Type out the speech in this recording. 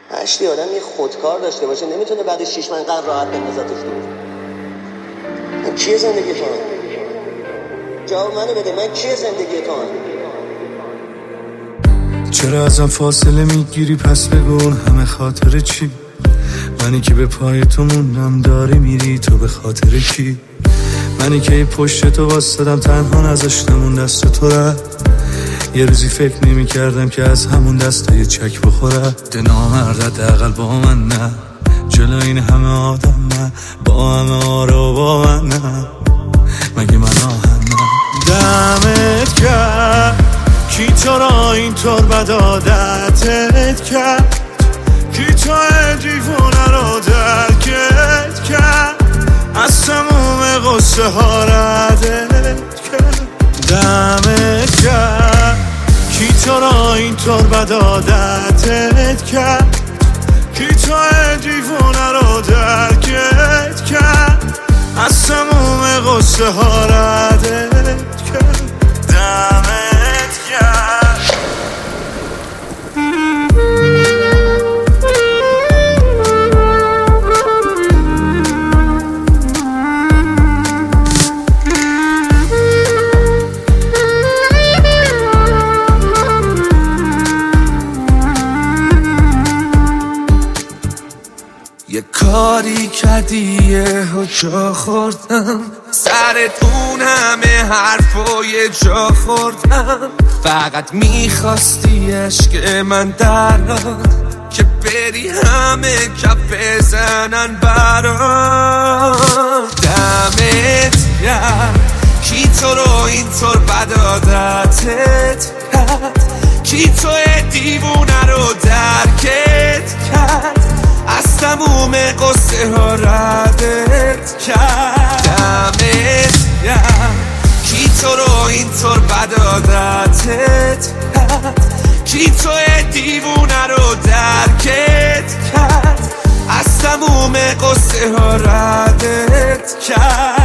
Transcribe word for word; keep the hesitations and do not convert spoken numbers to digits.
هشتی آدم یه خودکار داشته باشه نمیتونه بعد شیش ماه قرار راحت بندازتش دور. من کیه زندگی تو هم؟ جواب منو بده، من کیه زندگی تو هم؟ چرا ازم فاصله میگیری پس بگو همه خاطر چی؟ منی که به پای تو موندم داری میری تو به خاطر کی؟ منی که پشت تو واسدم تنها نذاشتم اون دست تو رد. یه روزی فکر نمی کردم که از همون دست یه چک بخوره. ده نامرد حداقل با من نه، جلو این همه آدم نه، با همه آرا با من نه، مگه من آهن نه. دمت کرد کی تو را اینطور بد عادتت کرد، کی تو دیوونه رو درکت کرد، از تموم قصه ها ردت کرد. دمت کرد کی تو را اینطور بد عادتت کرد، کی تو دیوونه رو درکت کرد، از تموم قصه ها ردت کرد. دمت کرد یه کاری کردی یه جا خوردم، سرت اون همه حرفای جا خوردم. فقط میخواستی عشق من دراد که بری همه کف بزنن برام. دمت گرم کی تو رو اینطور بد عادتت کرد، کی تو دیوونه رو درکت کرد، از تموم قصه ها ردت کرد. دمت گرم کی تو رو اینطور بد عادتت کرد، کی تو دیوونه رو درکت کرد، از تموم قصه ها ردت کرد.